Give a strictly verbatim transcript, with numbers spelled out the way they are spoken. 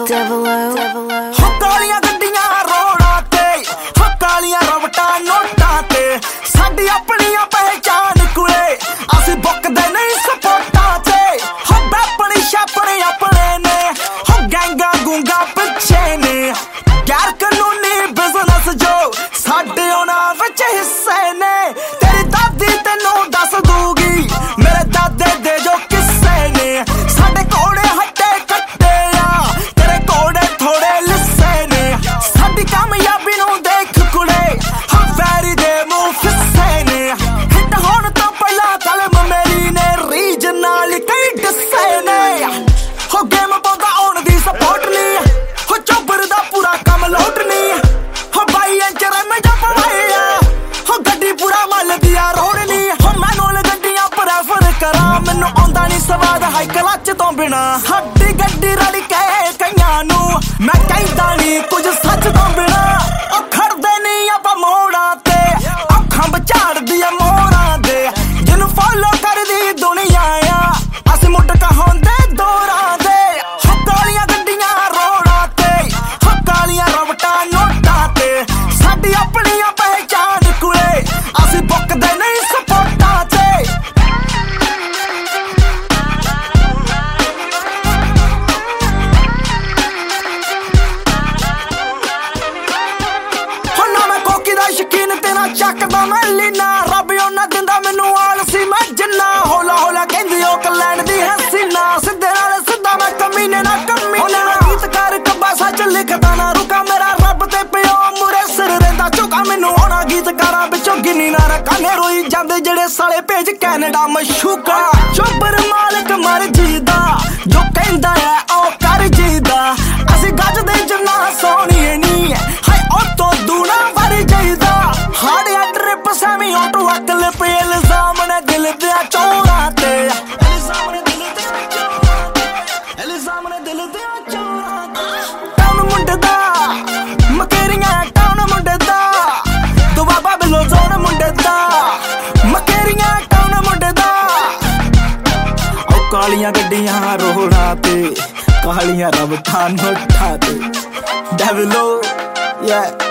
हो कालियां गड्डियां रोड़ा ते, हो कालियां रवटा नोटा ते, साडी अपनियां पहचान कुले असी बुकदे नहीं सपोर्टा ते। हो बैपनी छापने अपने ने, हो गैंगा गूंगा पिछे ने, गैर कानूनी बिजनेस जो साडे उन्हां विच हिस्से ने। तेरी दादी तेनू दस दूगी मेरे दादे दे जो किस्से ने, साडे कोड़े हट्टे कट्टे आ तेरे कोड़े थोड़े लिस्से ने। साडी कामयाबी नू देख कुड़े हम वैरी दे मुंह फिस्से ने, हिट होण तो पहला कलम मेरी ने रीज नाल कई डिस्से ने। हो गेम पाउंदा आउण दी सपोर्ट नी, हो चोबर दा पूरा कम लोट नी, हो बाई इंच रम जप वाया, हो गड्डी पूरा मल दिया रोड नी। हो मैनुअल गड्डियां प्रेफर करा मैनू आउंदा नी स्वाद हाई क्लच तो बिना, हड्डी गड्डी रल के कईयां नू मैं कहंदा नी कुछ सच तो बिना। ओ खड़दे नी आपां मोड़ां ते अखां बचाड़दी आ मोहरां दे, जिन्नू फॉलो करदी दुनिया आ असीं मुੱਢ कहाउंदे दौरां दे। हो कालियां गड्डियां रोड़ां ते, हो कालियां रवटां नोटां ते, साडी अपनियां पहचान कुले असीं बुकदे नहीं सपोर्टां ते। शकीन तेरा चकदा मैं लीना, रब ओना दिंदा मैनू आलसी मैं जिन्ना। हौला हौला कहंदी ओ कलैंड दी हसीना, सिद्धे नाल सिद्धा मैं कमीने ना कमी। मेरा गीतकार कब्बा सच लिखदा ना रुका, मेरा रब ते पिओ मुरे सिर रहिंदा झुका। मैनू होना गीतकारां विचों गिनी ना रखांगे, रोई जांदे जेड़े साले भेज कैनेडा मशूका। चोबर मालक मर्जी दा जो कहंदा है ओ कर जीदा, असीं गजदे जिन्ना सोहणीए नी हाय ओ तो दूना वर जाईदा। हार्ड या ट्रिप सैमी ऑटो अकल पे इल्जाम ने दिल दिया चोरां ते, इल्जाम ने दिल दिया चोरां ते, इल्जाम ने दिल दिया चोरां ते। टाउन मुंडे दा मकेरियां टाउन मुंडे दा, दुआबा बिलो जोन मुंडे दा मकेरियां टाउन मुंडे दा। ओ कालियां गड्डियां रोड़ां ते, कालियां रवटां नोटां ते, डेविलो yeah